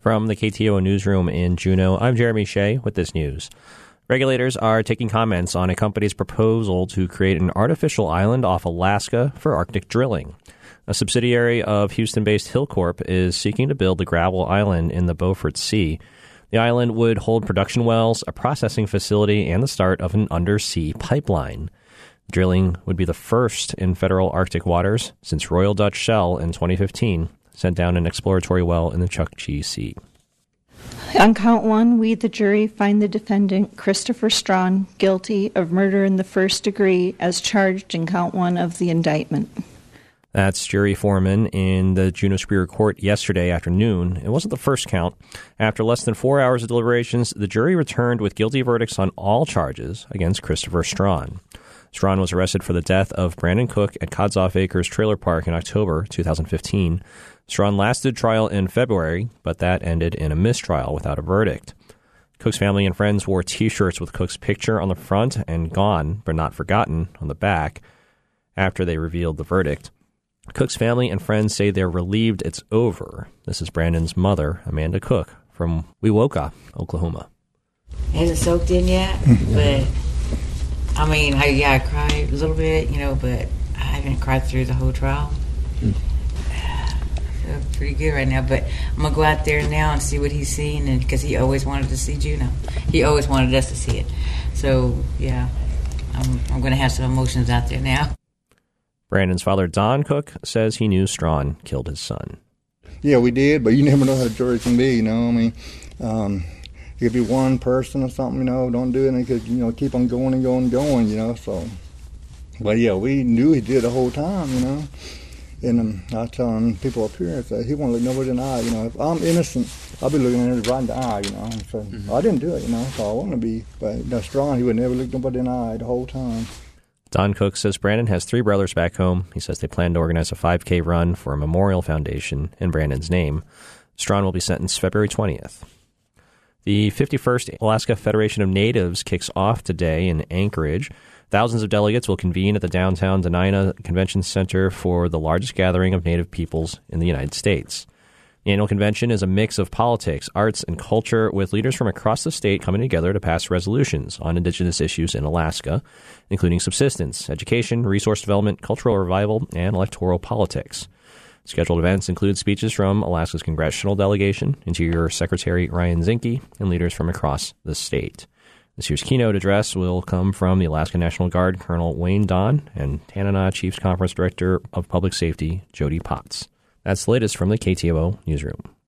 From the KTOO newsroom in Juneau, I'm Jeremy Shea with this news. Regulators are taking comments on a company's proposal to create an artificial island off Alaska for Arctic drilling. A subsidiary of Houston-based Hillcorp is seeking to build the gravel island in the Beaufort Sea. The island would hold production wells, a processing facility, and the start of an undersea pipeline. Drilling would be the first in federal Arctic waters since Royal Dutch Shell in 2015 sent down an exploratory well in the Chukchi Sea. On count one, we, the jury, find the defendant, Christopher Strawn, guilty of murder in the first degree as charged in count one of the indictment. That's jury foreman in the Juneau Superior Court yesterday afternoon. It wasn't the first count. After less than 4 hours of deliberations, the jury returned with guilty verdicts on all charges against Christopher Strawn. Strawn was arrested for the death of Brandon Cook at Kotzoff Acres Trailer Park in October 2015. Strawn lasted trial in February, but that ended in a mistrial without a verdict. Cook's family and friends wore T-shirts with Cook's picture on the front and Gone, but Not Forgotten on the back after they revealed the verdict. Cook's family and friends say they're relieved it's over. This is Brandon's mother, Amanda Cook, from Wewoka, Oklahoma. It hasn't soaked in yet, but I cried a little bit, but I haven't cried through the whole trial. I feel pretty good right now, but I'm going to go out there now and see what he's seeing, and because he always wanted to see Juneau. He always wanted us to see it. So, yeah, I'm going to have some emotions out there now. Brandon's father, Don Cook, says he knew Strawn killed his son. Yeah, we did, but you never know how the jury can be, it could be one person or something, don't do it, and it could, keep on going and going and going, so. But, yeah, we knew he did the whole time, And I telling people up here that he won't look nobody in the eye, If I'm innocent, I'll be looking at him right in the eye, So I didn't do it, so I want to be. But Strawn, he would never look nobody in the eye the whole time. Don Cook says Brandon has 3 brothers back home. He says they plan to organize a 5K run for a memorial foundation in Brandon's name. Strawn will be sentenced February 20th. The 51st Alaska Federation of Natives kicks off today in Anchorage. Thousands of delegates will convene at the downtown Dena'ina Convention Center for the largest gathering of Native peoples in the United States. The annual convention is a mix of politics, arts, and culture, with leaders from across the state coming together to pass resolutions on Indigenous issues in Alaska, including subsistence, education, resource development, cultural revival, and electoral politics. Scheduled events include speeches from Alaska's congressional delegation, Interior Secretary Ryan Zinke, and leaders from across the state. This year's keynote address will come from the Alaska National Guard Colonel Wayne Don and Tanana Chiefs Conference Director of Public Safety Jody Potts. That's the latest from the KTOO newsroom.